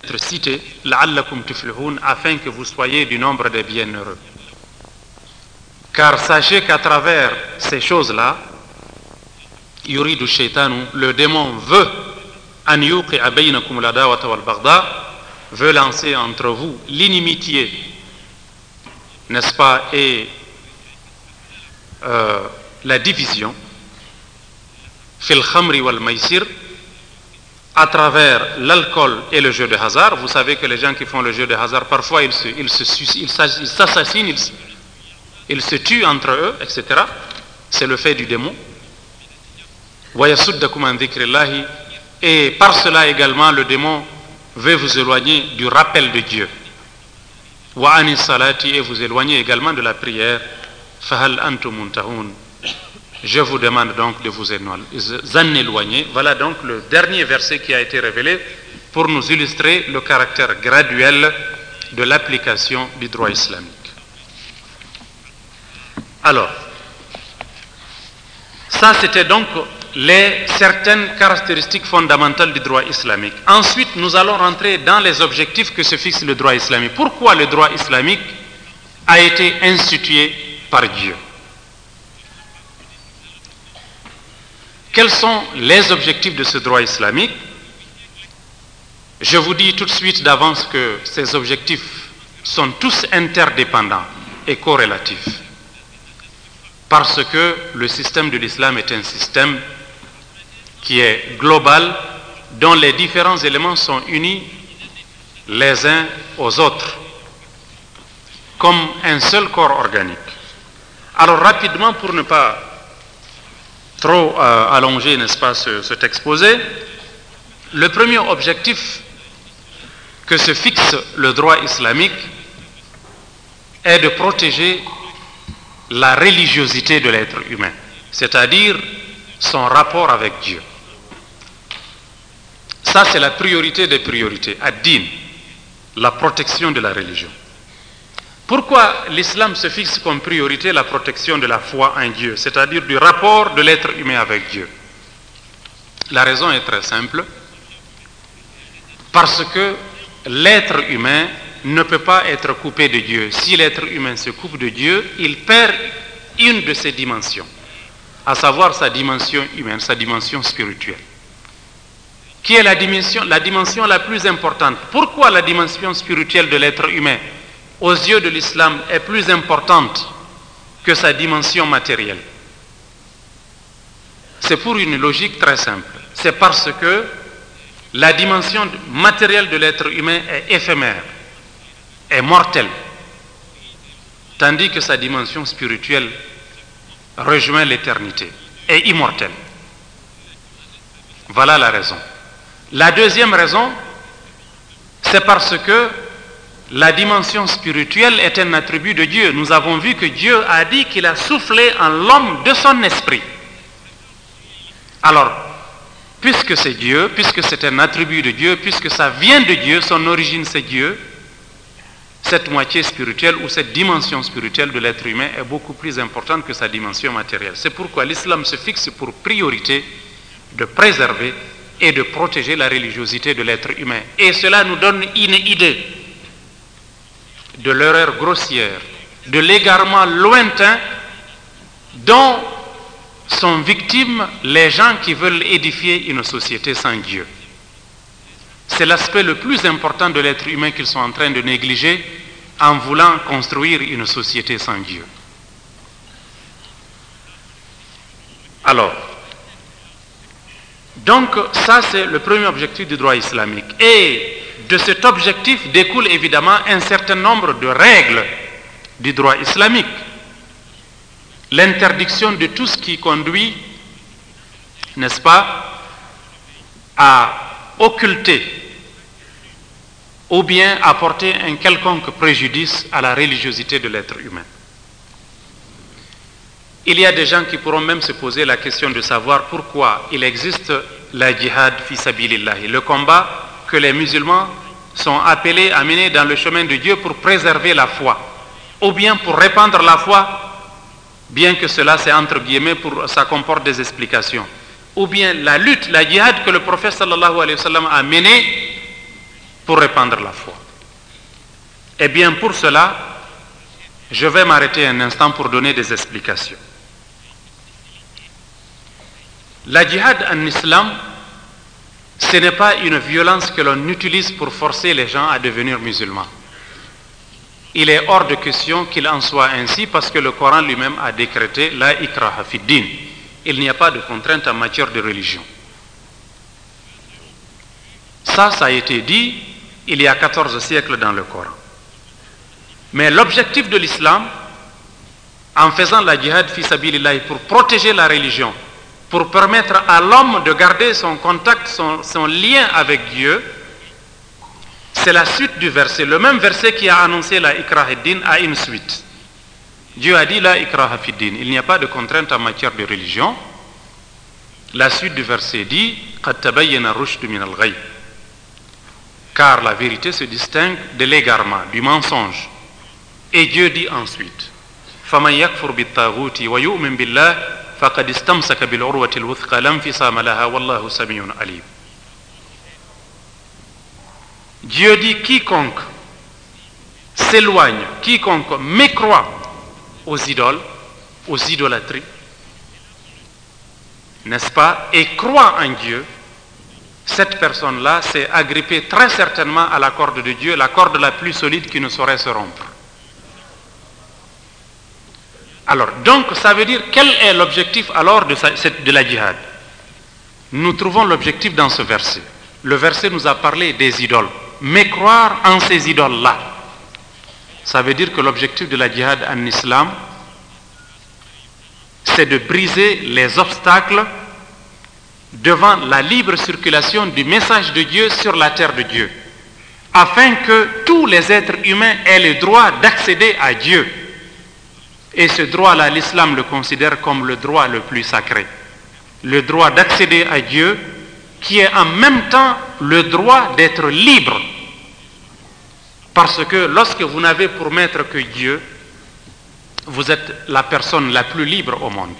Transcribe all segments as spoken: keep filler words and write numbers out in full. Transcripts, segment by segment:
cité la'allakum tuflihun, afin que vous soyez du nombre des bienheureux. Car sachez qu'à travers ces choses-là, yuridu shaytanu, le démon veut an yuqi'a baynakum al-adawata wal-baghda, veut lancer entre vous l'inimitié, n'est-ce pas, et euh, la division, fil khamri wal maysir, à travers l'alcool et le jeu de hasard. Vous savez que les gens qui font le jeu de hasard, parfois ils se, ils se, ils s'assassinent, ils, ils se tuent entre eux, et cetera. C'est le fait du démon. Et par cela également, le démon veut vous éloigner du rappel de Dieu. Et vous éloigner également de la prière. Je vous demande donc de vous en éloigner. Voilà donc le dernier verset qui a été révélé pour nous illustrer le caractère graduel de l'application du droit islamique. Alors, ça c'était donc les certaines caractéristiques fondamentales du droit islamique. Ensuite, nous allons rentrer dans les objectifs que se fixe le droit islamique. Pourquoi le droit islamique a été institué par Dieu? Quels sont les objectifs de ce droit islamique? Je vous dis tout de suite d'avance que ces objectifs sont tous interdépendants et corrélatifs. Parce que le système de l'islam est un système qui est global, dont les différents éléments sont unis les uns aux autres, comme un seul corps organique. Alors rapidement, pour ne pas trop euh, allonger, n'est-ce pas, ce, cet exposé, le premier objectif que se fixe le droit islamique est de protéger la religiosité de l'être humain, c'est-à-dire son rapport avec Dieu. Ça, c'est la priorité des priorités, ad-din, la protection de la religion. Pourquoi l'islam se fixe comme priorité la protection de la foi en Dieu, c'est-à-dire du rapport de l'être humain avec Dieu? La raison est très simple. Parce que l'être humain ne peut pas être coupé de Dieu. Si l'être humain se coupe de Dieu, il perd une de ses dimensions, à savoir sa dimension humaine, sa dimension spirituelle, qui est la dimension, la dimension la plus importante. Pourquoi la dimension spirituelle de l'être humain, aux yeux de l'islam, est plus importante que sa dimension matérielle? C'est pour une logique très simple. C'est parce que la dimension matérielle de l'être humain est éphémère, est mortelle, tandis que sa dimension spirituelle rejoint l'éternité, est immortelle. Voilà la raison. La deuxième raison, c'est parce que la dimension spirituelle est un attribut de Dieu. Nous avons vu que Dieu a dit qu'il a soufflé en l'homme de son esprit. Alors, puisque c'est Dieu, puisque c'est un attribut de Dieu, puisque ça vient de Dieu, son origine c'est Dieu, cette moitié spirituelle ou cette dimension spirituelle de l'être humain est beaucoup plus importante que sa dimension matérielle. C'est pourquoi l'islam se fixe pour priorité de préserver et de protéger la religiosité de l'être humain. Et cela nous donne une idée de l'erreur grossière, de l'égarement lointain dont sont victimes les gens qui veulent édifier une société sans Dieu. C'est l'aspect le plus important de l'être humain qu'ils sont en train de négliger en voulant construire une société sans Dieu. Alors, donc ça c'est le premier objectif du droit islamique. Et de cet objectif découle évidemment un certain nombre de règles du droit islamique. L'interdiction de tout ce qui conduit, n'est-ce pas, à occulter ou bien apporter un quelconque préjudice à la religiosité de l'être humain. Il y a des gens qui pourront même se poser la question de savoir pourquoi il existe la djihad fi sabilillah, le combat que les musulmans sont appelés à mener dans le chemin de Dieu pour préserver la foi, ou bien pour répandre la foi, bien que cela c'est entre guillemets, pour, ça comporte des explications, ou bien la lutte, la djihad que le prophète sallallahu alayhi wa sallam a menée pour répandre la foi. Eh bien, pour cela, je vais m'arrêter un instant pour donner des explications. La djihad en islam, ce n'est pas une violence que l'on utilise pour forcer les gens à devenir musulmans. Il est hors de question qu'il en soit ainsi parce que le Coran lui-même a décrété la ikraha fi din. Il n'y a pas de contrainte en matière de religion. Ça, ça a été dit il y a quatorze siècles dans le Coran. Mais l'objectif de l'islam, en faisant la djihad fi sabilillah pour protéger la religion, pour permettre à l'homme de garder son contact, son, son lien avec Dieu, c'est la suite du verset. Le même verset qui a annoncé la ikraha ad-din a une suite. Dieu a dit la ikraha fi din. Il n'y a pas de contrainte en matière de religion. La suite du verset dit qad tabayyana ar-rushd min al-ghayy. Car la vérité se distingue de l'égarement, du mensonge. Et Dieu dit ensuite faman yakfur bit-taghuti wa yu'min billah faqad istamsaka bil-urwati al-wuthqa lam fisama laha wallahu samiun alim. Dieu dit quiconque s'éloigne, quiconque mécroit aux idoles, aux idolâtries, n'est-ce pas, et croit en Dieu, cette personne-là s'est agrippée très certainement à la corde de Dieu, la corde la plus solide qui ne saurait se rompre. Alors, donc, ça veut dire, quel est l'objectif alors de, sa, de la djihad? Nous trouvons l'objectif dans ce verset. Le verset nous a parlé des idoles. Mais croire en ces idoles-là, ça veut dire que l'objectif de la djihad en islam, c'est de briser les obstacles devant la libre circulation du message de Dieu sur la terre de Dieu, afin que tous les êtres humains aient le droit d'accéder à Dieu. Et ce droit-là, l'islam le considère comme le droit le plus sacré. Le droit d'accéder à Dieu, qui est en même temps le droit d'être libre. Parce que lorsque vous n'avez pour maître que Dieu, vous êtes la personne la plus libre au monde.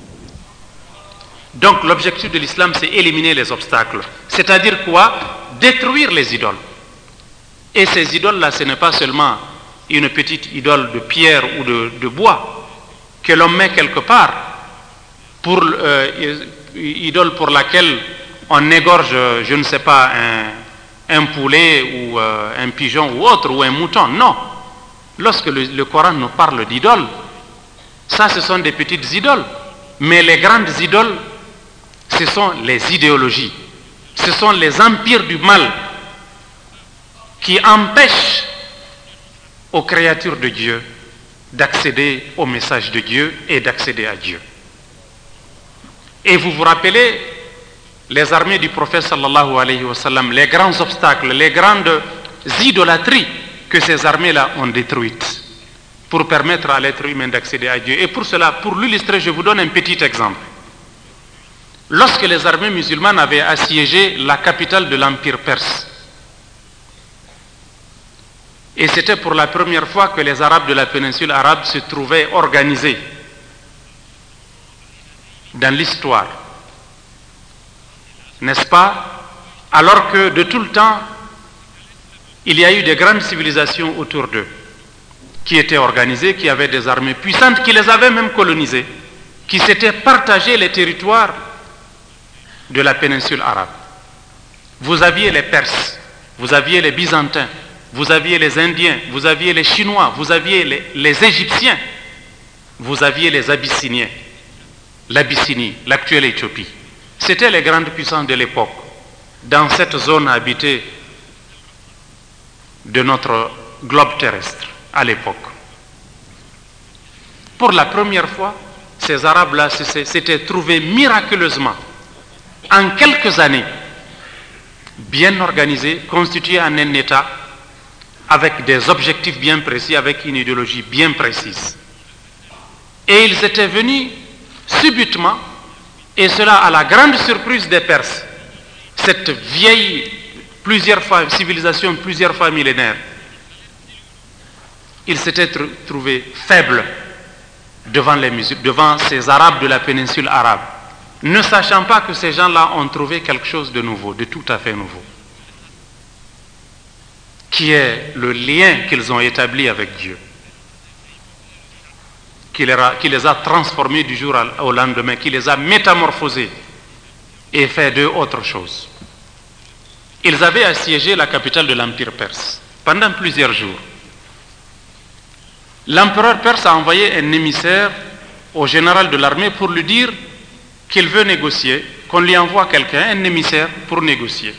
Donc l'objectif de l'islam, c'est éliminer les obstacles. C'est-à-dire quoi? Détruire les idoles. Et ces idoles-là, ce n'est pas seulement une petite idole de pierre ou de, de bois que l'on met quelque part, pour, euh, idole pour laquelle on égorge, je ne sais pas, un, un poulet ou euh, un pigeon ou autre, ou un mouton. Non. Lorsque le, le Coran nous parle d'idoles, ça ce sont des petites idoles. Mais les grandes idoles, ce sont les idéologies. Ce sont les empires du mal qui empêchent aux créatures de Dieu d'accéder au message de Dieu et d'accéder à Dieu. Et vous vous rappelez, les armées du prophète sallallahu alayhi wa sallam, les grands obstacles, les grandes idolâtries que ces armées-là ont détruites pour permettre à l'être humain d'accéder à Dieu. Et pour cela, pour l'illustrer, je vous donne un petit exemple. Lorsque les armées musulmanes avaient assiégé la capitale de l'Empire perse, et c'était pour la première fois que les Arabes de la péninsule arabe se trouvaient organisés dans l'histoire, n'est-ce pas? Alors que de tout le temps, il y a eu des grandes civilisations autour d'eux, qui étaient organisées, qui avaient des armées puissantes, qui les avaient même colonisées, qui s'étaient partagés les territoires de la péninsule arabe. Vous aviez les Perses, vous aviez les Byzantins, vous aviez les Indiens, vous aviez les Chinois, vous aviez les, les Égyptiens, vous aviez les Abyssiniens, l'Abyssinie, l'actuelle Éthiopie. C'étaient les grandes puissances de l'époque, dans cette zone habitée de notre globe terrestre à l'époque. Pour la première fois, ces Arabes-là s'étaient trouvés miraculeusement, en quelques années, bien organisés, constitués en un État, avec des objectifs bien précis, avec une idéologie bien précise. Et ils étaient venus subitement, et cela à la grande surprise des Perses, cette vieille plusieurs fois, civilisation plusieurs fois millénaire, ils s'étaient trouvés faibles devant, les musulmans, devant ces Arabes de la péninsule arabe, ne sachant pas que ces gens-là ont trouvé quelque chose de nouveau, de tout à fait nouveau. qui est le lien qu'ils ont établi avec Dieu, qui les a, qui les a transformés du jour au lendemain, qui les a métamorphosés et fait d'eux autre chose. Ils avaient assiégé la capitale de l'Empire perse pendant plusieurs jours. L'empereur perse a envoyé un émissaire au général de l'armée pour lui dire qu'il veut négocier, qu'on lui envoie quelqu'un, un émissaire, pour négocier.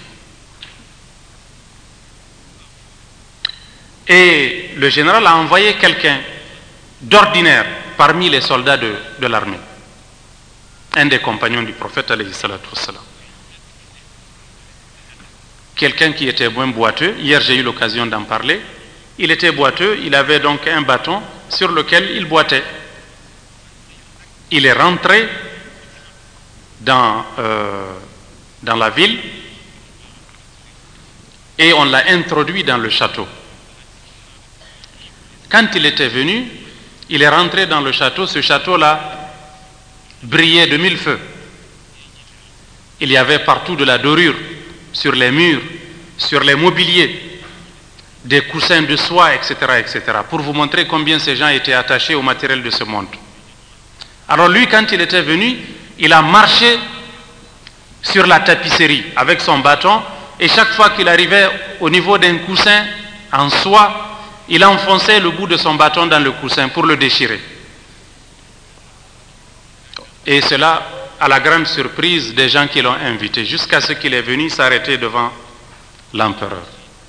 Et le général a envoyé quelqu'un d'ordinaire parmi les soldats de, de l'armée, un des compagnons du prophète alayhi salatu wassalam. Quelqu'un qui était moins boiteux. Hier j'ai eu l'occasion d'en parler. Il était boiteux, il avait donc un bâton sur lequel il boitait. Il est rentré dans, euh, dans la ville et on l'a introduit dans le château. Quand il était venu, il est rentré dans le château. Ce château-là brillait de mille feux. Il y avait partout de la dorure sur les murs, sur les mobiliers, des coussins de soie, et cetera, et cetera, pour vous montrer combien ces gens étaient attachés au matériel de ce monde. Alors lui, quand il était venu, il a marché sur la tapisserie avec son bâton, et chaque fois qu'il arrivait au niveau d'un coussin en soie, il enfonçait le bout de son bâton dans le coussin pour le déchirer. Et cela à la grande surprise des gens qui l'ont invité, jusqu'à ce qu'il est venu s'arrêter devant l'empereur.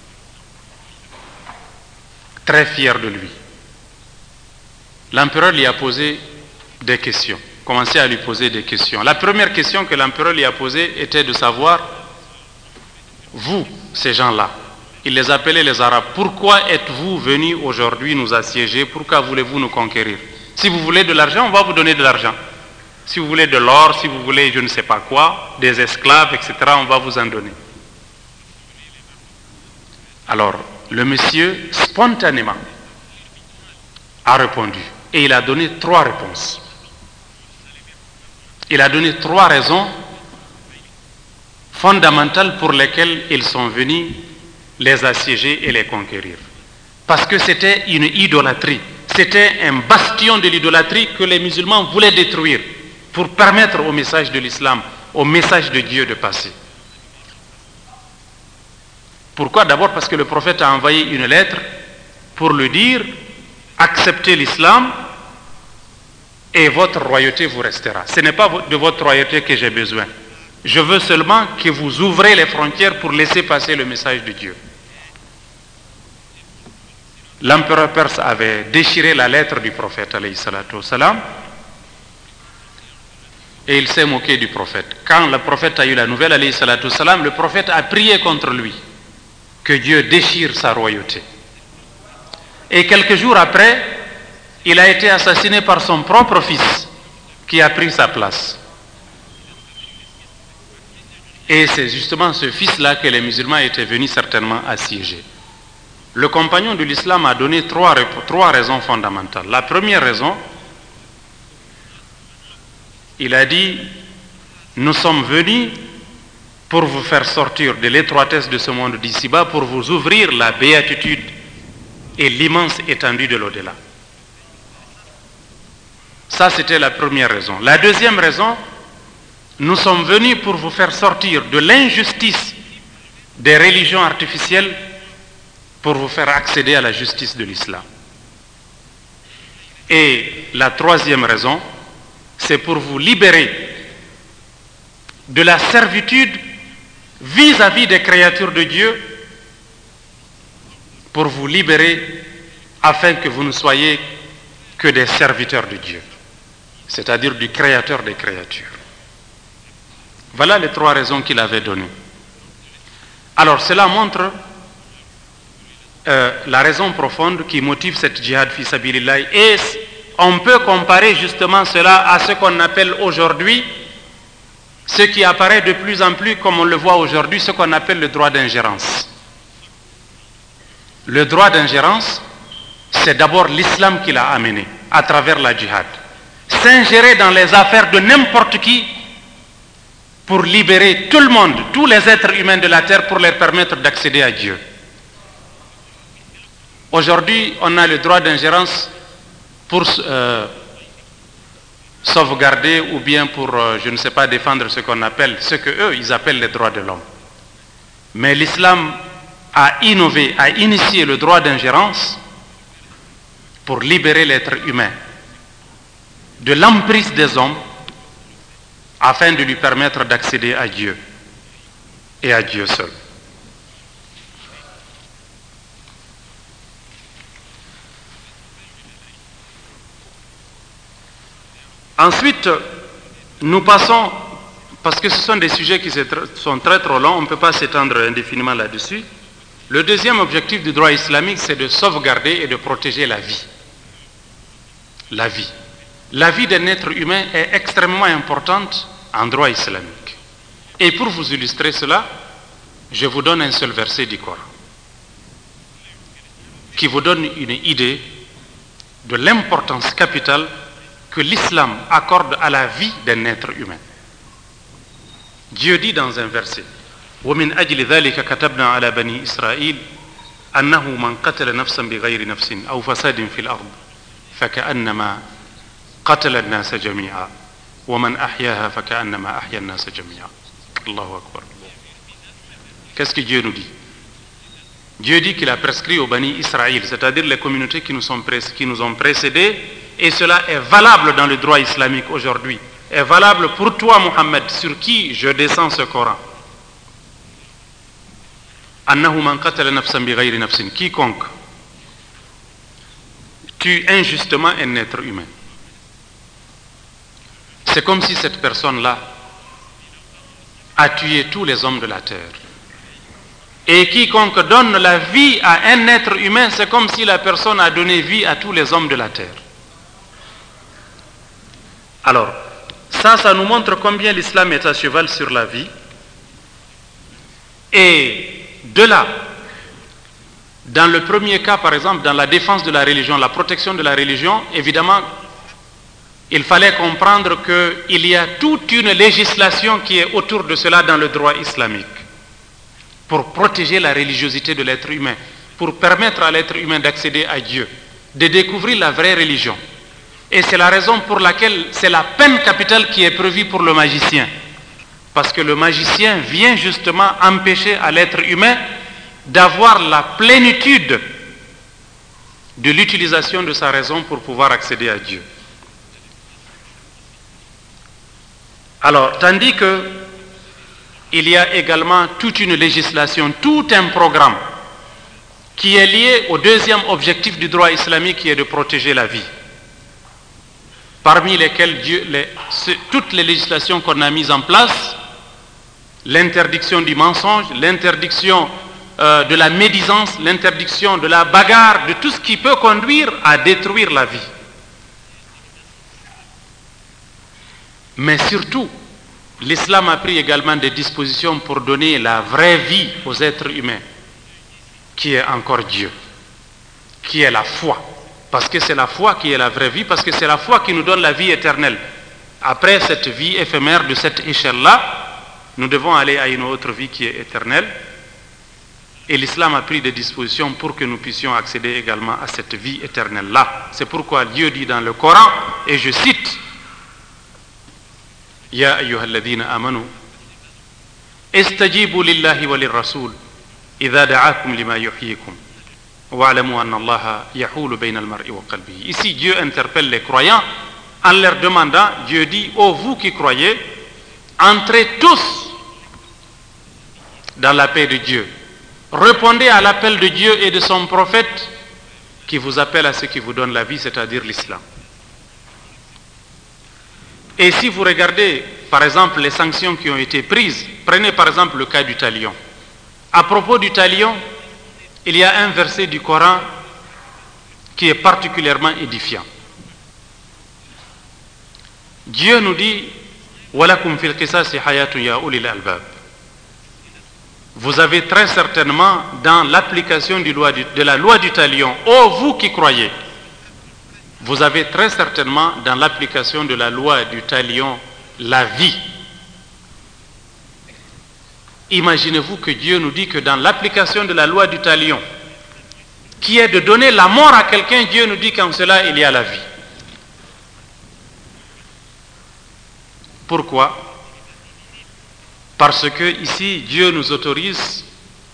Très fier de lui. L'empereur lui a posé des questions, commencé à lui poser des questions. La première question que l'empereur lui a posée était de savoir, vous, ces gens-là, il les appelait les Arabes, pourquoi êtes-vous venus aujourd'hui nous assiéger? Pourquoi voulez-vous nous conquérir? Si vous voulez de l'argent, on va vous donner de l'argent. Si vous voulez de l'or, si vous voulez je ne sais pas quoi, des esclaves, et cetera, on va vous en donner. Alors, le monsieur, spontanément, a répondu. Et il a donné trois réponses. Il a donné trois raisons fondamentales pour lesquelles ils sont venus les assiéger et les conquérir. Parce que c'était une idolâtrie. C'était un bastion de l'idolâtrie que les musulmans voulaient détruire pour permettre au message de l'islam, au message de Dieu de passer. Pourquoi? D'abord parce que le prophète a envoyé une lettre pour lui dire « Acceptez l'islam et votre royauté vous restera. Ce n'est pas de votre royauté que j'ai besoin. Je veux seulement que vous ouvrez les frontières pour laisser passer le message de Dieu. » L'empereur perse avait déchiré la lettre du prophète alayhi salatu wassalam, et il s'est moqué du prophète. Quand le prophète a eu la nouvelle alayhi salatu wassalam, le prophète a prié contre lui que Dieu déchire sa royauté. Et quelques jours après, il a été assassiné par son propre fils qui a pris sa place. Et c'est justement ce fils-là que les musulmans étaient venus certainement assiéger. Le compagnon de l'islam a donné trois, trois raisons fondamentales. La première raison, il a dit, nous sommes venus pour vous faire sortir de l'étroitesse de ce monde d'ici-bas, pour vous ouvrir la béatitude et l'immense étendue de l'au-delà. Ça, c'était la première raison. La deuxième raison, nous sommes venus pour vous faire sortir de l'injustice des religions artificielles pour vous faire accéder à la justice de l'islam. Et la troisième raison, c'est pour vous libérer de la servitude vis-à-vis des créatures de Dieu, pour vous libérer afin que vous ne soyez que des serviteurs de Dieu, c'est-à-dire du créateur des créatures. Voilà les trois raisons qu'il avait données. Alors cela montre euh, la raison profonde qui motive cette djihad fi sabilillah, et on peut comparer justement cela à ce qu'on appelle aujourd'hui, ce qui apparaît de plus en plus comme on le voit aujourd'hui, ce qu'on appelle le droit d'ingérence. Le droit d'ingérence, c'est d'abord l'islam qui l'a amené à travers la djihad. S'ingérer dans les affaires de n'importe qui pour libérer tout le monde, tous les êtres humains de la terre, pour leur permettre d'accéder à Dieu. Aujourd'hui, on a le droit d'ingérence pour euh, sauvegarder ou bien pour, euh, je ne sais pas, défendre ce qu'on appelle, ce que eux, ils appellent les droits de l'homme. Mais l'islam a innové, a initié le droit d'ingérence pour libérer l'être humain de l'emprise des hommes afin de lui permettre d'accéder à Dieu et à Dieu seul. Ensuite, nous passons, parce que ce sont des sujets qui sont très trop longs, on ne peut pas s'étendre indéfiniment là-dessus. Le deuxième objectif du droit islamique, c'est de sauvegarder et de protéger la vie. La vie. La vie d'un être humain est extrêmement importante en droit islamique. Et pour vous illustrer cela, je vous donne un seul verset du Coran qui vous donne une idée de l'importance capitale que l'islam accorde à la vie d'un être humain. Dieu dit dans un verset: وَمِنْ أَجْلِ ذَلِكَ كَتَبْنَا عَلَى بَنِي إِسْرَائِيلَ أَنَّهُ مَنْ قَتَلَ نَفْسًا بِغَيْرِ نَفْسٍ أَوْ فَسَادٍ فِي الْأَرْضِ فَكَأَنَّمَا قَتَلَ النَّاسَ جَمِيعًا وَمَنْ أَحْيَاهَا فَكَأَنَّمَا أَحْيَا النَّاسَ جَمِيعًا. Allahu Akbar. Qu'est-ce que Dieu nous dit? Dieu dit qu'il a prescrit aux Bani Israël, c'est-à-dire les communautés qui nous, sont qui nous ont précédés, et cela est valable dans le droit islamique aujourd'hui, est valable pour toi, Mohammed, sur qui je descends ce Coran. Annahu man qatala nafsan bighayri nafsin, quiconque tue injustement un être humain. C'est comme si cette personne-là a tué tous les hommes de la terre. Et quiconque donne la vie à un être humain, c'est comme si la personne a donné vie à tous les hommes de la terre. Alors, ça, ça nous montre combien l'islam est à cheval sur la vie. Et de là, dans le premier cas, par exemple, dans la défense de la religion, la protection de la religion, évidemment, il fallait comprendre qu'il y a toute une législation qui est autour de cela dans le droit islamique, pour protéger la religiosité de l'être humain, pour permettre à l'être humain d'accéder à Dieu, de découvrir la vraie religion. Et c'est la raison pour laquelle c'est la peine capitale qui est prévue pour le magicien. Parce que le magicien vient justement empêcher à l'être humain d'avoir la plénitude de l'utilisation de sa raison pour pouvoir accéder à Dieu. Alors, tandis que il y a également toute une législation, tout un programme qui est lié au deuxième objectif du droit islamique qui est de protéger la vie. Parmi lesquelles Dieu, les, toutes les législations qu'on a mises en place, l'interdiction du mensonge, l'interdiction euh, de la médisance, l'interdiction de la bagarre, de tout ce qui peut conduire à détruire la vie. Mais surtout, l'islam a pris également des dispositions pour donner la vraie vie aux êtres humains, qui est encore Dieu, qui est la foi. Parce que c'est la foi qui est la vraie vie, parce que c'est la foi qui nous donne la vie éternelle. Après cette vie éphémère de cette échelle-là, nous devons aller à une autre vie qui est éternelle. Et l'islam a pris des dispositions pour que nous puissions accéder également à cette vie éternelle-là. C'est pourquoi Dieu dit dans le Coran, et je cite: Ya ayyuhalladhina amanu istajibu lillahi wa lirrasul idha da'akum lima yuhyikum wa'lamu anna Allaha yahulu bayna al-mar'i wa qalbihi. Ici, Dieu interpelle les croyants en leur demandant, Dieu dit: ô vous qui croyez, entrez tous dans la paix de Dieu. Répondez à l'appel de Dieu et de son prophète qui vous appelle à ce qui vous donne la vie, c'est-à-dire l'islam. Et si vous regardez, par exemple, les sanctions qui ont été prises, prenez par exemple le cas du talion. À propos du talion, il y a un verset du Coran qui est particulièrement édifiant. Dieu nous dit: وَلَكُمْ فِي الْقِصَاصِ حَيَاةٌ يَا أُولِي الْأَلْبَابِ. Vous avez très certainement dans l'application de la loi du talion, ô vous qui croyez, vous avez très certainement dans l'application de la loi du talion la vie. Imaginez-vous que Dieu nous dit que dans l'application de la loi du talion, qui est de donner la mort à quelqu'un, Dieu nous dit qu'en cela il y a la vie. Pourquoi? Parce que ici Dieu nous autorise,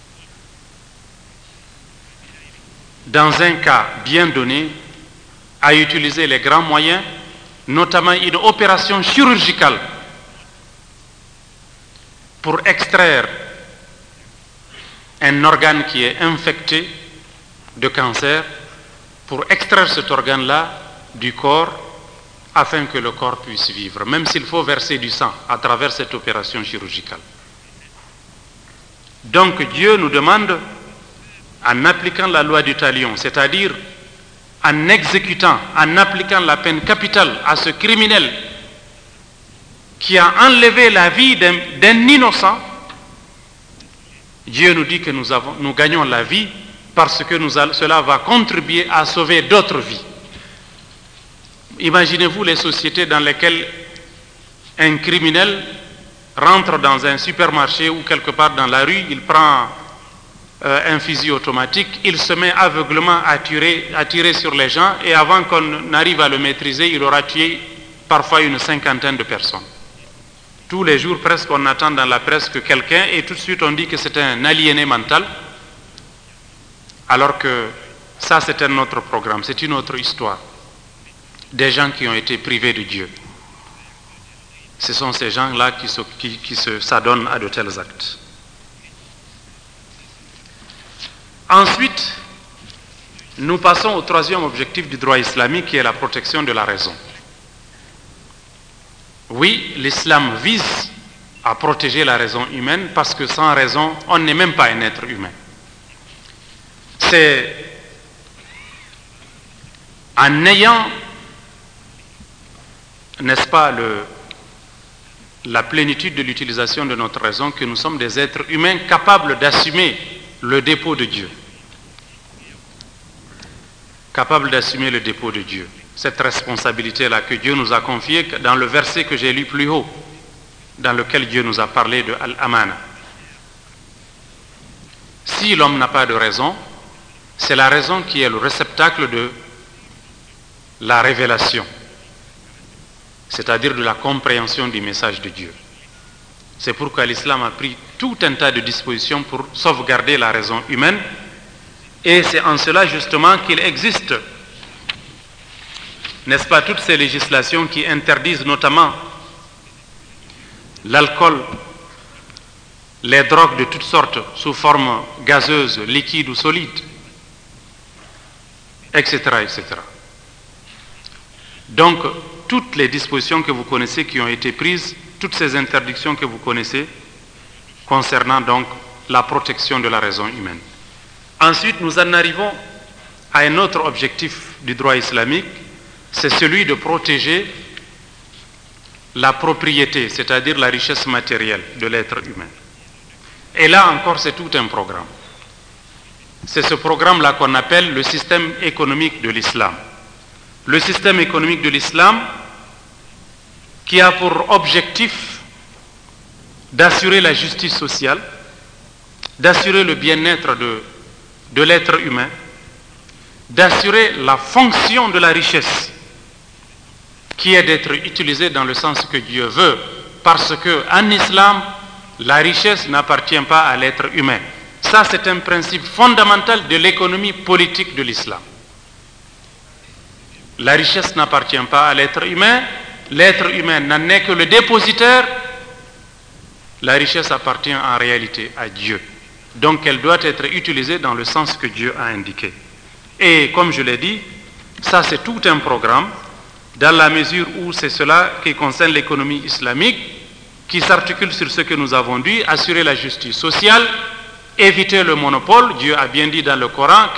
dans un cas bien donné, à utiliser les grands moyens, notamment une opération chirurgicale pour extraire un organe qui est infecté de cancer, pour extraire cet organe-là du corps afin que le corps puisse vivre, même s'il faut verser du sang à travers cette opération chirurgicale. Donc Dieu nous demande, en appliquant la loi du talion, c'est-à-dire en exécutant, en appliquant la peine capitale à ce criminel qui a enlevé la vie d'un, d'un innocent, Dieu nous dit que nous, avons, nous gagnons la vie parce que nous allons, cela va contribuer à sauver d'autres vies. Imaginez-vous les sociétés dans lesquelles un criminel rentre dans un supermarché ou quelque part dans la rue, il prend euh, un fusil automatique, il se met aveuglement à tirer, à tirer sur les gens et avant qu'on arrive à le maîtriser, il aura tué parfois une cinquantaine de personnes. Tous les jours presque on attend dans la presse que quelqu'un, et tout de suite on dit que c'est un aliéné mental, alors que ça c'est un autre programme, c'est une autre histoire. Des gens qui ont été privés de Dieu. Ce sont ces gens-là qui, se, qui, qui se, s'adonnent à de tels actes. Ensuite, nous passons au troisième objectif du droit islamique qui est la protection de la raison. Oui, l'islam vise à protéger la raison humaine parce que sans raison, on n'est même pas un être humain. C'est en ayant, n'est-ce pas, le, la plénitude de l'utilisation de notre raison que nous sommes des êtres humains capables d'assumer le dépôt de Dieu. Capables d'assumer le dépôt de Dieu. Cette responsabilité-là que Dieu nous a confiée dans le verset que j'ai lu plus haut, dans lequel Dieu nous a parlé de Al-Amana. Si l'homme n'a pas de raison, c'est la raison qui est le réceptacle de la révélation, c'est-à-dire de la compréhension du message de Dieu. C'est pourquoi l'islam a pris tout un tas de dispositions pour sauvegarder la raison humaine, et c'est en cela justement qu'il existe, n'est-ce pas, toutes ces législations qui interdisent notamment l'alcool, les drogues de toutes sortes, sous forme gazeuse, liquide ou solide, et cetera, et cetera. Donc, toutes les dispositions que vous connaissez qui ont été prises, toutes ces interdictions que vous connaissez, concernant donc la protection de la raison humaine. Ensuite, nous en arrivons à un autre objectif du droit islamique, c'est celui de protéger la propriété, c'est-à-dire la richesse matérielle de l'être humain. Et là encore, c'est tout un programme. C'est ce programme-là qu'on appelle le système économique de l'islam. Le système économique de l'islam qui a pour objectif d'assurer la justice sociale, d'assurer le bien-être de, de l'être humain, d'assurer la fonction de la richesse qui est d'être utilisée dans le sens que Dieu veut, parce qu'en islam, la richesse n'appartient pas à l'être humain. Ça, c'est un principe fondamental de l'économie politique de l'islam. La richesse n'appartient pas à l'être humain, l'être humain n'en est que le dépositaire, la richesse appartient en réalité à Dieu. Donc elle doit être utilisée dans le sens que Dieu a indiqué. Et comme je l'ai dit, ça c'est tout un programme, dans la mesure où c'est cela qui concerne l'économie islamique, qui s'articule sur ce que nous avons dit, assurer la justice sociale, éviter le monopole. Dieu a bien dit dans le Coran,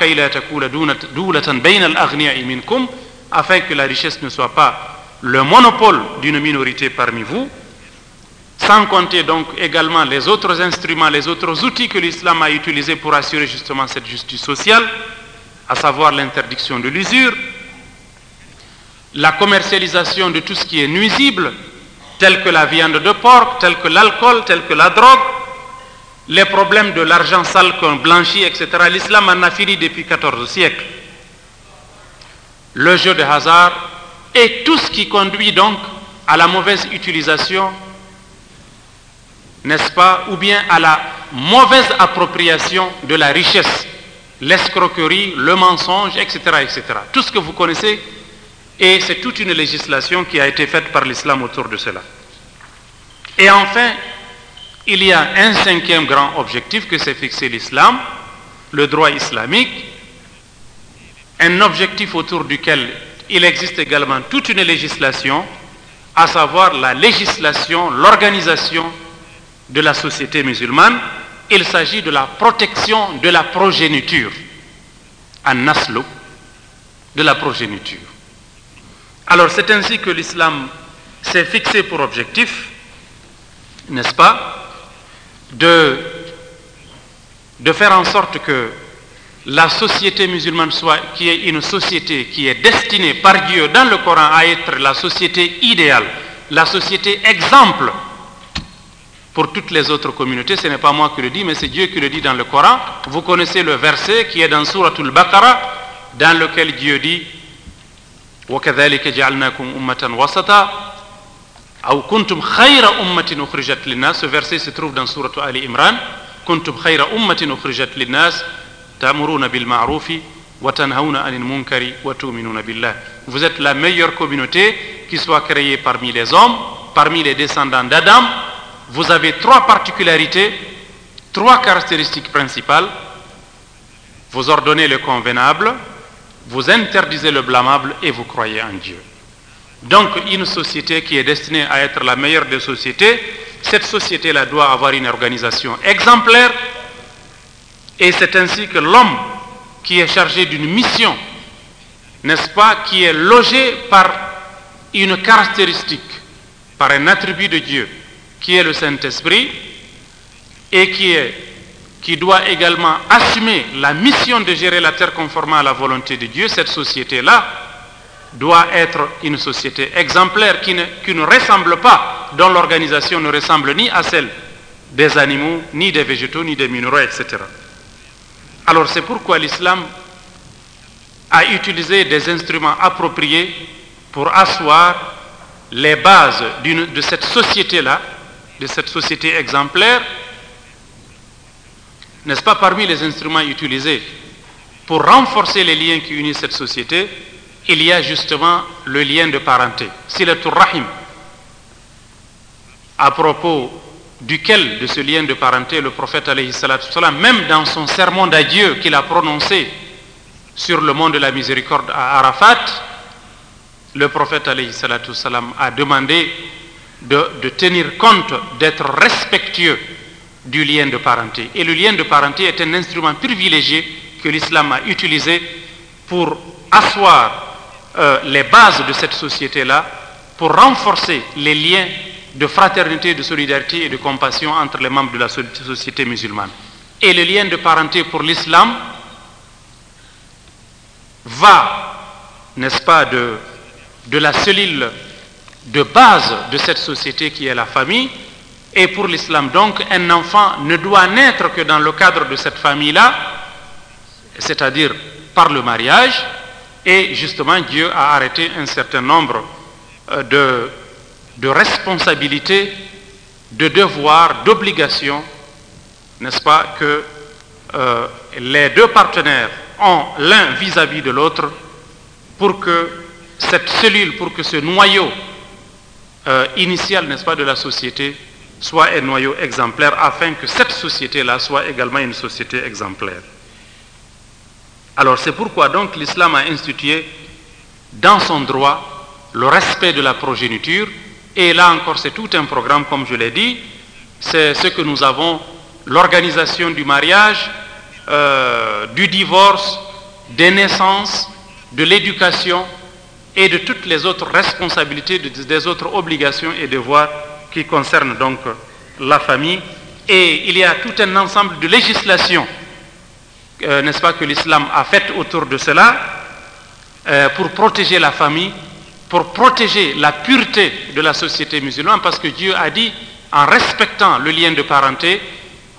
afin que la richesse ne soit pas le monopole d'une minorité parmi vous, sans compter donc également les autres instruments, les autres outils que l'islam a utilisés pour assurer justement cette justice sociale, à savoir l'interdiction de l'usure, la commercialisation de tout ce qui est nuisible, tel que la viande de porc, tel que l'alcool, tel que la drogue, les problèmes de l'argent sale qu'on blanchit, et cetera. L'islam en a fini depuis quatorze siècles. Le jeu de hasard et tout ce qui conduit donc à la mauvaise utilisation, n'est-ce pas, ou bien à la mauvaise appropriation de la richesse, l'escroquerie, le mensonge, et cetera, et cetera. Tout ce que vous connaissez, et c'est toute une législation qui a été faite par l'islam autour de cela. Et enfin, il y a un cinquième grand objectif que s'est fixé l'islam, le droit islamique, un objectif autour duquel il existe également toute une législation, à savoir la législation, l'organisation de la société musulmane. Il s'agit de la protection de la progéniture, an-naslu, de la progéniture. Alors c'est ainsi que l'islam s'est fixé pour objectif, n'est-ce pas, de, de faire en sorte que la société musulmane soit, qui est une société qui est destinée par Dieu dans le Coran à être la société idéale, la société exemple pour toutes les autres communautés. Ce n'est pas moi qui le dis, mais c'est Dieu qui le dit dans le Coran. Vous connaissez le verset qui est dans Souratul Baqarah, dans lequel Dieu dit وَكَذَلِكَ جَعَلْنَاكُمْ أُمَّةً وَسَطًا أَوْ كُنْتُمْ خَيْرَ أُمَّةٍ أُخْرِجَتْ لِلنَّاسِ. Ce verset se trouve dans Sourate Ali Imran. كُنْتُمْ خَيْرَ أُمَّةٍ أُخْرِجَتْ لِلنَّاسِ تَأْمُرُونَ بِالْمَعْرُوفِ وَتَنْهَوْنَ عَنِ الْمُنكَرِ وَتُؤْمِنُونَ بِاللَّهِ. Vous êtes la meilleure communauté qui soit créée parmi les hommes, parmi les descendants d'Adam. Vous avez trois particularités, trois caractéristiques principales. Vous ordonnez le convenable, vous interdisez le blâmable et vous croyez en Dieu. Donc une société qui est destinée à être la meilleure des sociétés, cette société-là doit avoir une organisation exemplaire, et c'est ainsi que l'homme qui est chargé d'une mission, n'est-ce pas, qui est logé par une caractéristique, par un attribut de Dieu, qui est le Saint-Esprit, et qui, est, qui doit également assumer la mission de gérer la terre conformément à la volonté de Dieu. Cette société-là doit être une société exemplaire qui ne, qui ne ressemble pas, dont l'organisation ne ressemble ni à celle des animaux, ni des végétaux, ni des minéraux, et cetera. Alors c'est pourquoi l'islam a utilisé des instruments appropriés pour asseoir les bases de cette société-là, de cette société exemplaire. N'est-ce pas, parmi les instruments utilisés pour renforcer les liens qui unissent cette société, il y a justement le lien de parenté, silatul rahim, à propos duquel, de ce lien de parenté, le prophète alayhi salatu wassalam, même dans son sermon d'adieu qu'il a prononcé sur le mont de la miséricorde à Arafat, le prophète alayhi salatu wassalam a demandé de, de tenir compte, d'être respectueux du lien de parenté. Et le lien de parenté est un instrument privilégié que l'islam a utilisé pour asseoir euh, les bases de cette société-là, pour renforcer les liens de fraternité, de solidarité et de compassion entre les membres de la société musulmane. Et le lien de parenté pour l'islam va, n'est-ce pas, de, de la cellule de base de cette société qui est la famille. Et pour l'islam donc, un enfant ne doit naître que dans le cadre de cette famille-là, c'est-à-dire par le mariage. Et justement, Dieu a arrêté un certain nombre de, de responsabilités, de devoirs, d'obligations, n'est-ce pas, que euh, les deux partenaires ont l'un vis-à-vis de l'autre, pour que cette cellule, pour que ce noyau euh, initial, n'est-ce pas, de la société soit un noyau exemplaire, afin que cette société-là soit également une société exemplaire. Alors c'est pourquoi donc l'islam a institué dans son droit le respect de la progéniture, et là encore c'est tout un programme, comme je l'ai dit. C'est ce que nous avons, l'organisation du mariage, euh, du divorce, des naissances, de l'éducation et de toutes les autres responsabilités, des autres obligations et devoirs qui concernent donc la famille. Et il y a tout un ensemble de législations, euh, n'est-ce pas, que l'islam a faites autour de cela, euh, pour protéger la famille, pour protéger la pureté de la société musulmane, parce que Dieu a dit, en respectant le lien de parenté,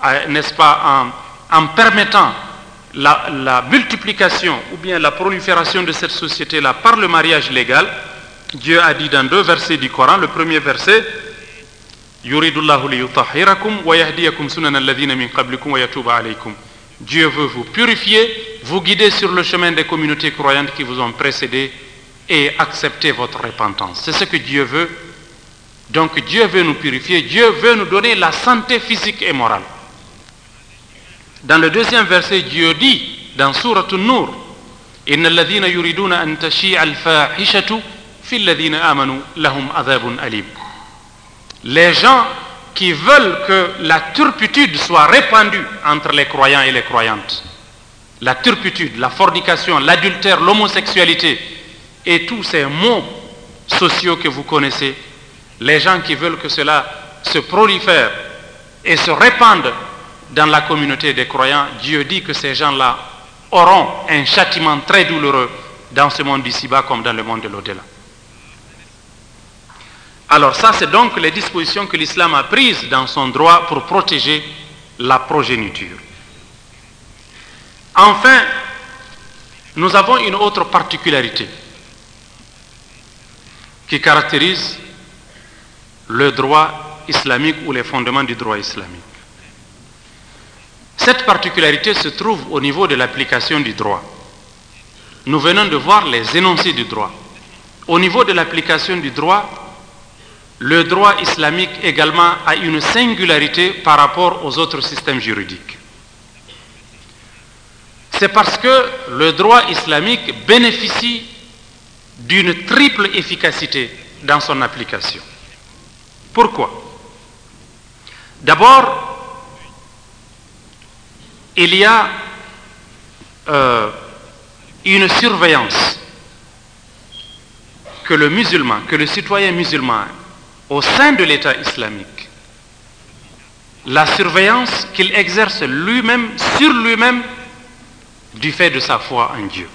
n'est-ce pas, en, en permettant la, la multiplication ou bien la prolifération de cette société-là par le mariage légal, Dieu a dit dans deux versets du Coran, le premier verset, Yuridullahu liyutahhirakum wa yahdiyakum sunan alladhina min qablikum wa yatuba alaykum. Dieu veut vous purifier, vous guider sur le chemin des communautés croyantes qui vous ont précédé et accepter votre repentance. C'est ce que Dieu veut. Donc Dieu veut nous purifier, Dieu veut nous donner la santé physique et morale. Dans le deuxième verset, Dieu dit dans Sourate An-Nur, Inna alladhina yuriduna an tashi'a al-fahishatu fi alladhina amanu lahum adhabun alim. Les gens qui veulent que la turpitude soit répandue entre les croyants et les croyantes, la turpitude, la fornication, l'adultère, l'homosexualité et tous ces maux sociaux que vous connaissez, les gens qui veulent que cela se prolifère et se répande dans la communauté des croyants, Dieu dit que ces gens-là auront un châtiment très douloureux dans ce monde d'ici-bas comme dans le monde de l'au-delà. Alors ça, c'est donc les dispositions que l'islam a prises dans son droit pour protéger la progéniture. Enfin, nous avons une autre particularité qui caractérise le droit islamique ou les fondements du droit islamique. Cette particularité se trouve au niveau de l'application du droit. Nous venons de voir les énoncés du droit. Au niveau de l'application du droit, le droit islamique également a une singularité par rapport aux autres systèmes juridiques. C'est parce que le droit islamique bénéficie d'une triple efficacité dans son application. Pourquoi? D'abord, il y a euh, une surveillance que le musulman, que le citoyen musulman au sein de l'État islamique, la surveillance qu'il exerce lui-même, sur lui-même, du fait de sa foi en Dieu.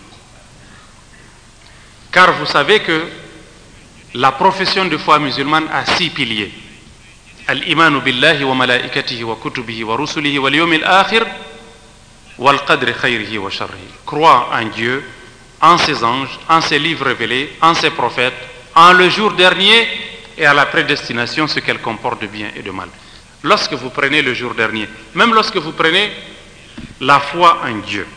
Car vous savez que la profession de foi musulmane a six piliers. Al-imanu billahi wa malaikatihi wa kutubihi wa rusulihi wa liyawmil akhir wal qadri khayrihi wa sharrihi. Croire en Dieu, en ses anges, en ses livres révélés, en ses prophètes, en le jour dernier et à la prédestination, ce qu'elle comporte de bien et de mal. Lorsque vous prenez le jour dernier, même lorsque vous prenez la foi en Dieu,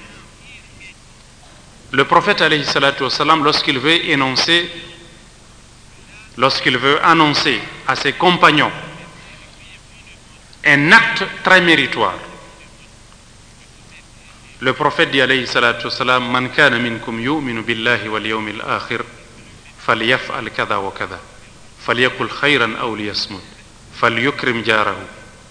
le prophète alayhi salatu wassalam, lorsqu'il veut énoncer, lorsqu'il veut annoncer à ses compagnons un acte très méritoire, le prophète dit alayhi salatu wassalam, Man kana minkum yu'minu billahi wal yawmil akhir falyaf'al kada wa kada falyakul khayran aw liyasmut falyukrim jarahu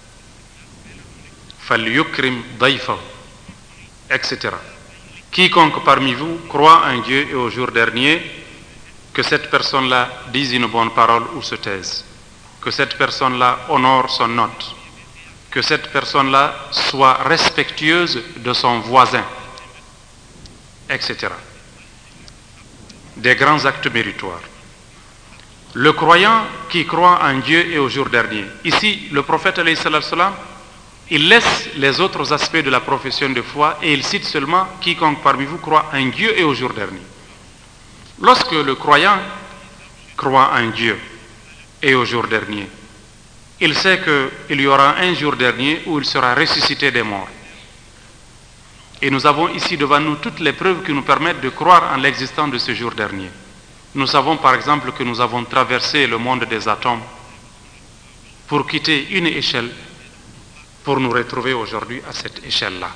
falyukrim dayfahu, et cetera. Quiconque parmi vous croit en Dieu et au jour dernier, que cette personne-là dise une bonne parole ou se taise, que cette personne-là honore son hôte, que cette personne-là soit respectueuse de son voisin, et cetera. Des grands actes méritoires. Le croyant qui croit en Dieu et au jour dernier. Ici, le prophète alayhi salatu wassalam, il laisse les autres aspects de la profession de foi et il cite seulement quiconque parmi vous croit en Dieu et au jour dernier. Lorsque le croyant croit en Dieu et au jour dernier, il sait qu'il y aura un jour dernier où il sera ressuscité des morts. Et nous avons ici devant nous toutes les preuves qui nous permettent de croire en l'existence de ce jour dernier. Nous savons par exemple que nous avons traversé le monde des atomes pour quitter une échelle pour nous retrouver aujourd'hui à cette échelle-là.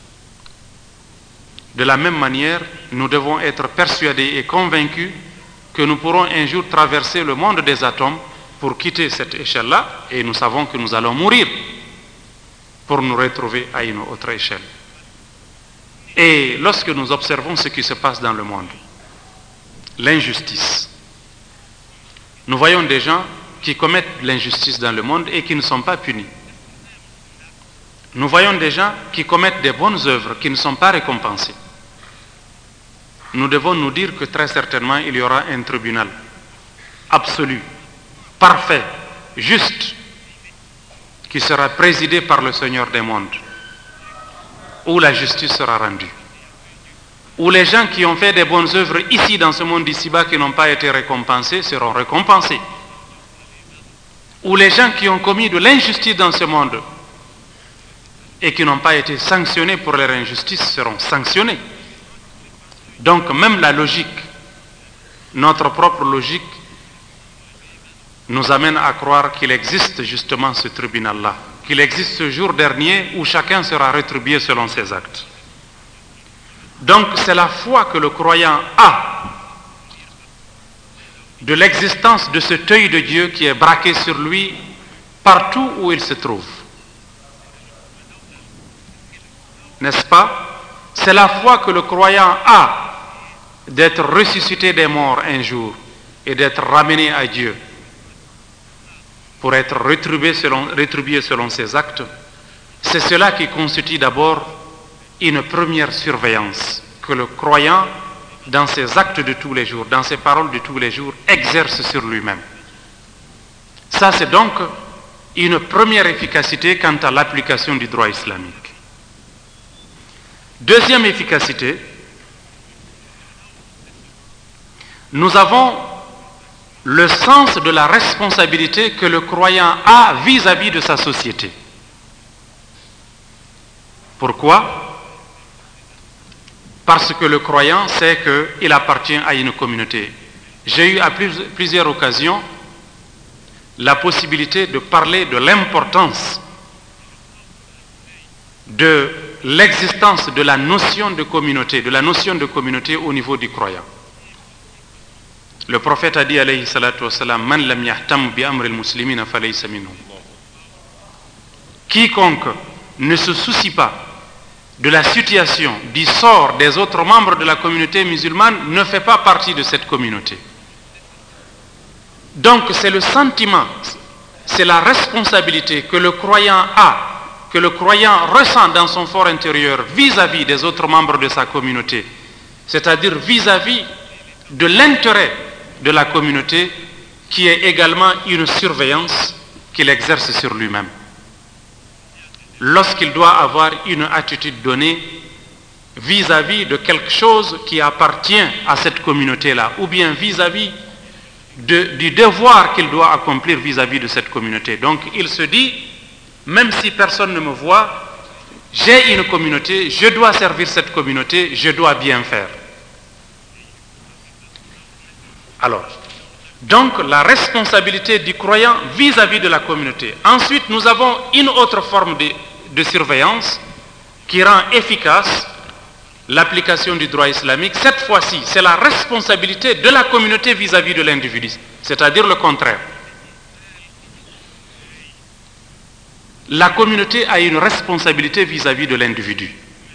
De la même manière, nous devons être persuadés et convaincus que nous pourrons un jour traverser le monde des atomes pour quitter cette échelle-là, et nous savons que nous allons mourir pour nous retrouver à une autre échelle. Et lorsque nous observons ce qui se passe dans le monde, l'injustice, nous voyons des gens qui commettent l'injustice dans le monde et qui ne sont pas punis. Nous voyons des gens qui commettent des bonnes œuvres qui ne sont pas récompensées. Nous devons nous dire que très certainement il y aura un tribunal absolu, parfait, juste, qui sera présidé par le Seigneur des mondes, où la justice sera rendue, où les gens qui ont fait des bonnes œuvres ici dans ce monde d'ici-bas qui n'ont pas été récompensés seront récompensés, où les gens qui ont commis de l'injustice dans ce monde et qui n'ont pas été sanctionnés pour leur injustice seront sanctionnés. Donc même la logique, notre propre logique, nous amène à croire qu'il existe justement ce tribunal-là, qu'il existe ce jour dernier où chacun sera rétribué selon ses actes. Donc c'est la foi que le croyant a de l'existence de cet œil de Dieu qui est braqué sur lui partout où il se trouve. N'est-ce pas? C'est la foi que le croyant a d'être ressuscité des morts un jour et d'être ramené à Dieu pour être rétribué selon, rétribué selon ses actes. C'est cela qui constitue d'abord une première surveillance que le croyant, dans ses actes de tous les jours, dans ses paroles de tous les jours, exerce sur lui-même. Ça, c'est donc une première efficacité quant à l'application du droit islamique. Deuxième efficacité, nous avons le sens de la responsabilité que le croyant a vis-à-vis de sa société. Pourquoi? Parce que le croyant sait qu'il appartient à une communauté. J'ai eu à plusieurs occasions la possibilité de parler de l'importance de l'existence de la notion de communauté, de la notion de communauté au niveau du croyant. Le prophète a dit alayhi salatu wassalam, man lam yahtam bi amri al-muslimina falaysa minhum. Quiconque ne se soucie pas de la situation, du sort des autres membres de la communauté musulmane ne fait pas partie de cette communauté. Donc c'est le sentiment, c'est la responsabilité que le croyant a, que le croyant ressent dans son fort intérieur vis-à-vis des autres membres de sa communauté, c'est-à-dire vis-à-vis de l'intérêt de la communauté qui est également une surveillance qu'il exerce sur lui-même. Lorsqu'il doit avoir une attitude donnée vis-à-vis de quelque chose qui appartient à cette communauté-là, ou bien vis-à-vis de, du devoir qu'il doit accomplir vis-à-vis de cette communauté. Donc il se dit, même si personne ne me voit, j'ai une communauté, je dois servir cette communauté, je dois bien faire. Alors, donc la responsabilité du croyant vis-à-vis de la communauté. Ensuite, nous avons une autre forme de, de surveillance qui rend efficace l'application du droit islamique. Cette fois-ci, c'est la responsabilité de la communauté vis-à-vis de l'individu, c'est-à-dire le contraire. La communauté a une responsabilité vis-à-vis de l'individu.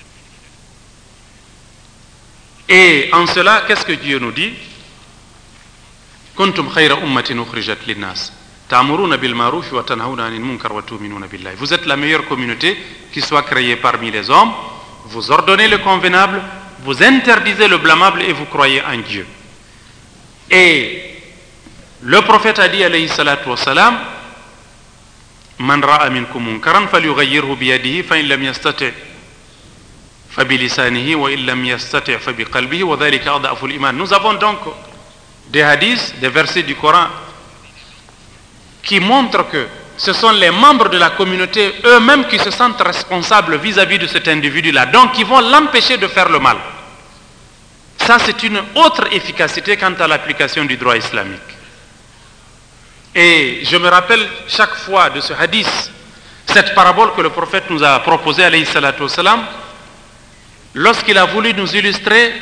Et en cela, qu'est-ce que Dieu nous dit? Kuntum khayra ummatin ukhrijat linnas ta'muruna bil ma'ruf wa tanhauna 'anil munkar wa tu'minuna billah. Vous êtes la meilleure communauté qui soit créée parmi les hommes. Vous ordonnez le convenable, vous interdisez le blâmable et vous croyez en Dieu. Et le prophète a dit alayhi salatu wassalam, man ra'a minkum munkaran falyughayyirhu bi yadihi fa in lam yastati' fa bi lisanihi wa in lam yastati' fa bi qalbihi wa dhalika adhafu al-iman. Nous avons donc des hadiths, des versets du Coran qui montrent que ce sont les membres de la communauté eux-mêmes qui se sentent responsables vis-à-vis de cet individu-là, donc qui vont l'empêcher de faire le mal. Ça, c'est une autre efficacité quant à l'application du droit islamique. Et je me rappelle chaque fois de ce hadith, cette parabole que le prophète nous a proposée, alayhi salatu wassalam, lorsqu'il a voulu nous illustrer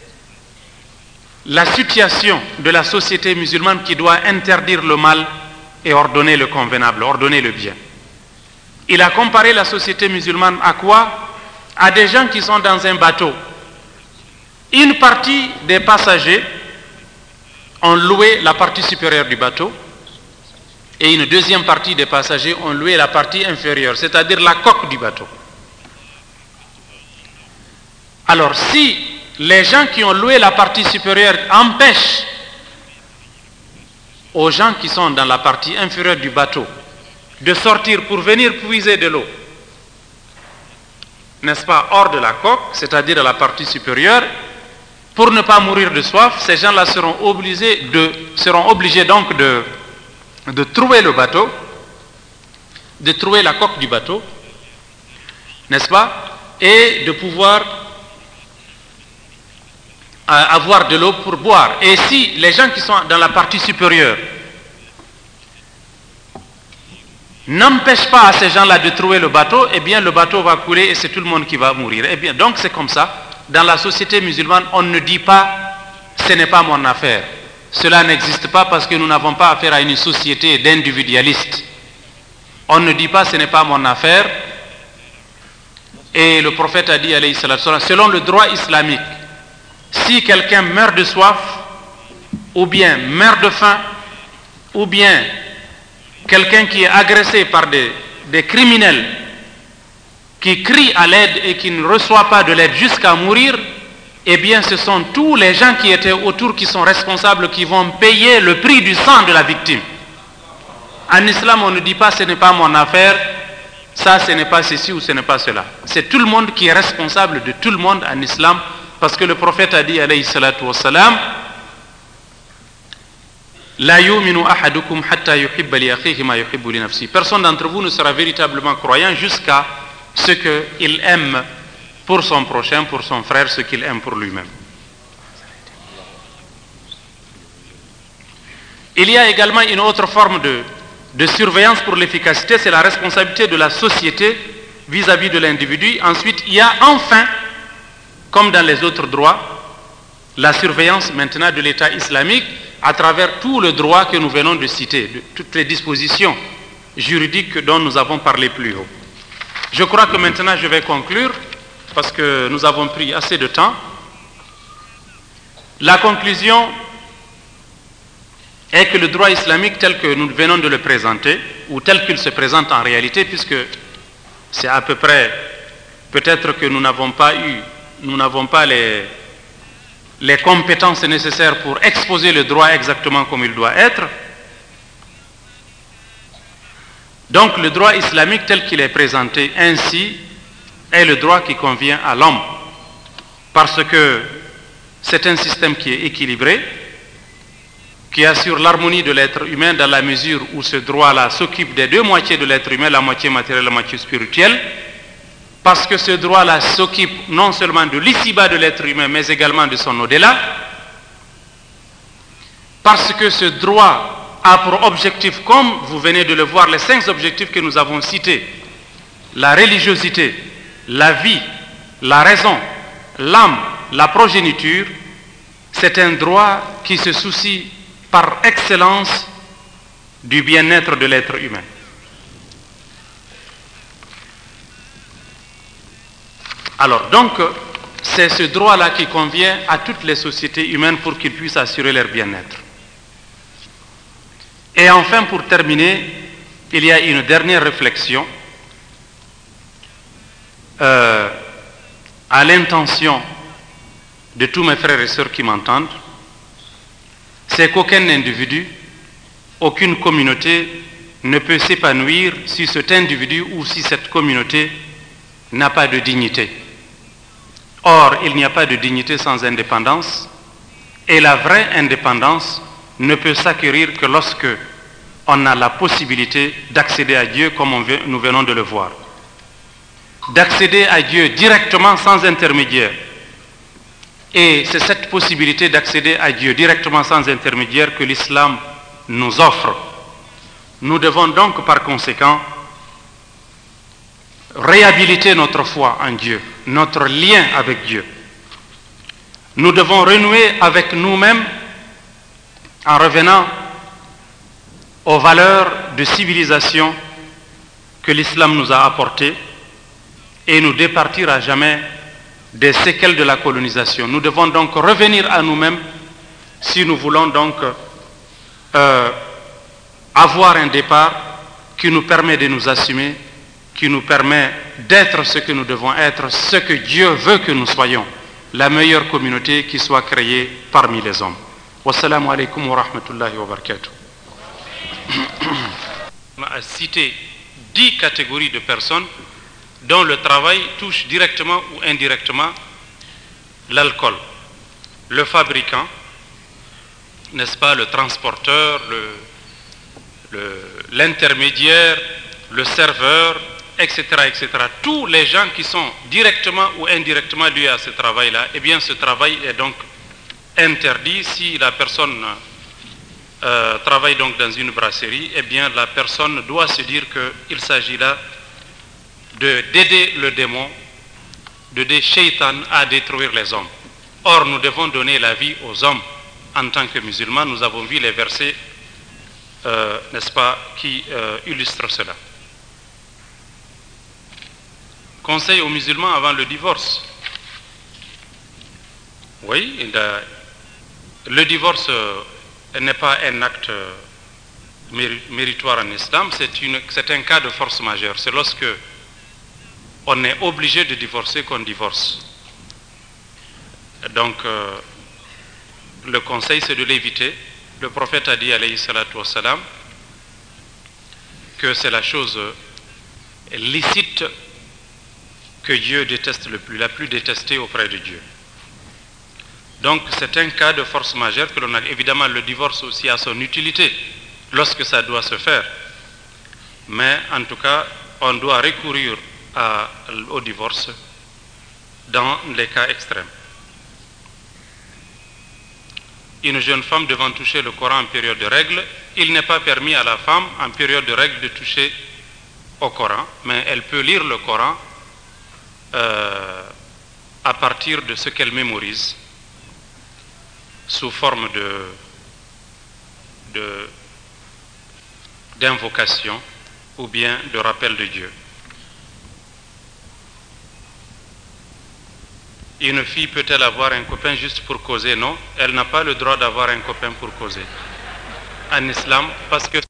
la situation de la société musulmane qui doit interdire le mal et ordonner le convenable, ordonner le bien. Il a comparé la société musulmane à quoi? À des gens qui sont dans un bateau. Une partie des passagers ont loué la partie supérieure du bateau et une deuxième partie des passagers ont loué la partie inférieure, c'est-à-dire la coque du bateau. Alors si les gens qui ont loué la partie supérieure empêchent aux gens qui sont dans la partie inférieure du bateau de sortir pour venir puiser de l'eau, n'est-ce pas, hors de la coque, c'est-à-dire à la partie supérieure, pour ne pas mourir de soif, ces gens-là seront obligés, de, seront obligés donc de, de trouver le bateau, de trouver la coque du bateau, n'est-ce pas, et de pouvoir euh, avoir de l'eau pour boire. Et si les gens qui sont dans la partie supérieure n'empêchent pas à ces gens-là de trouver le bateau, eh bien le bateau va couler et c'est tout le monde qui va mourir. Eh bien, donc c'est comme ça. Dans la société musulmane, on ne dit pas « ce n'est pas mon affaire ». Cela n'existe pas parce que nous n'avons pas affaire à une société d'individualistes. On ne dit pas « ce n'est pas mon affaire ». Et le prophète a dit, alayhi salatu wa sallam, selon le droit islamique, si quelqu'un meurt de soif, ou bien meurt de faim, ou bien quelqu'un qui est agressé par des, des criminels qui crient à l'aide et qui ne reçoit pas de l'aide jusqu'à mourir, eh bien ce sont tous les gens qui étaient autour qui sont responsables, qui vont payer le prix du sang de la victime. En islam, on ne dit pas ce n'est pas mon affaire, ça ce n'est pas ceci ou ce n'est pas cela. C'est tout le monde qui est responsable de tout le monde en islam, parce que le prophète a dit, alayhi salatu wa salam, La yu'minu ahadukum hatta yuhibba li akhihi ma yuhibbu li nafsi. Personne d'entre vous ne sera véritablement croyant jusqu'à ce qu'il aime pour son prochain, pour son frère, ce qu'il aime pour lui-même. Il y a également une autre forme de, de surveillance pour l'efficacité, c'est la responsabilité de la société vis-à-vis de l'individu. Ensuite, il y a enfin, comme dans les autres droits, la surveillance maintenant de l'État islamique à travers tout le droit que nous venons de citer, de toutes les dispositions juridiques dont nous avons parlé plus haut. Je crois que maintenant je vais conclure parce que nous avons pris assez de temps. La conclusion est que le droit islamique tel que nous venons de le présenter, ou tel qu'il se présente en réalité, puisque c'est à peu près, peut-être que nous n'avons pas eu, nous n'avons pas les, les compétences nécessaires pour exposer le droit exactement comme il doit être. Donc le droit islamique tel qu'il est présenté ainsi est le droit qui convient à l'homme, parce que c'est un système qui est équilibré, qui assure l'harmonie de l'être humain dans la mesure où ce droit-là s'occupe des deux moitiés de l'être humain, la moitié matérielle et la moitié spirituelle, parce que ce droit-là s'occupe non seulement de l'ici-bas de l'être humain, mais également de son au-delà, parce que ce droit a pour objectif, comme vous venez de le voir, les cinq objectifs que nous avons cités, la religiosité, la vie, la raison, l'âme, la progéniture. C'est un droit qui se soucie par excellence du bien-être de l'être humain. Alors donc, c'est ce droit-là qui convient à toutes les sociétés humaines pour qu'ils puissent assurer leur bien-être. Et enfin, pour terminer, il y a une dernière réflexion euh, à l'intention de tous mes frères et sœurs qui m'entendent. C'est qu'aucun individu, aucune communauté ne peut s'épanouir si cet individu ou si cette communauté n'a pas de dignité. Or, il n'y a pas de dignité sans indépendance, et la vraie indépendance ne peut s'acquérir que lorsque on a la possibilité d'accéder à Dieu comme on veut, nous venons de le voir. D'accéder à Dieu directement sans intermédiaire. Et c'est cette possibilité d'accéder à Dieu directement sans intermédiaire que l'islam nous offre. Nous devons donc par conséquent réhabiliter notre foi en Dieu, notre lien avec Dieu. Nous devons renouer avec nous-mêmes en revenant aux valeurs de civilisation que l'islam nous a apportées et nous départir à jamais des séquelles de la colonisation. Nous devons donc revenir à nous-mêmes si nous voulons donc euh, avoir un départ qui nous permet de nous assumer, qui nous permet d'être ce que nous devons être, ce que Dieu veut que nous soyons, la meilleure communauté qui soit créée parmi les hommes. Wassalamu alaikum wa rahmatullahi wa barakatuh. A cité dix catégories de personnes dont le travail touche directement ou indirectement l'alcool. Le fabricant, n'est-ce pas, le transporteur, l'intermédiaire, le, le, le serveur, et cetera, et cetera. Tous les gens qui sont directement ou indirectement liés à ce travail-là, eh bien ce travail est donc interdit. Si la personne euh, travaille donc dans une brasserie, eh bien la personne doit se dire qu'il s'agit là d'aider le démon, d'aider Shaitan à détruire les hommes. Or, nous devons donner la vie aux hommes. En tant que musulmans, nous avons vu les versets, euh, n'est-ce pas, qui euh, illustrent cela. Conseil aux musulmans avant le divorce. Oui, a, le divorce euh, n'est pas un acte euh, méritoire en islam, c'est un cas de force majeure. C'est lorsque on est obligé de divorcer qu'on divorce. Donc, euh, le conseil, c'est de l'éviter. Le prophète a dit, alayhi salatu wassalam, que c'est la chose licite que Dieu déteste le plus, la plus détestée auprès de Dieu. Donc, c'est un cas de force majeure que l'on a. Évidemment, le divorce aussi a son utilité lorsque ça doit se faire. Mais, en tout cas, on doit recourir à, au divorce dans les cas extrêmes. Une jeune femme devant toucher le Coran en période de règle, il n'est pas permis à la femme en période de règle de toucher au Coran, mais elle peut lire le Coran euh, à partir de ce qu'elle mémorise sous forme de, de, d'invocation ou bien de rappel de Dieu. Une fille peut-elle avoir un copain juste pour causer? Non, elle n'a pas le droit d'avoir un copain pour causer en islam, parce que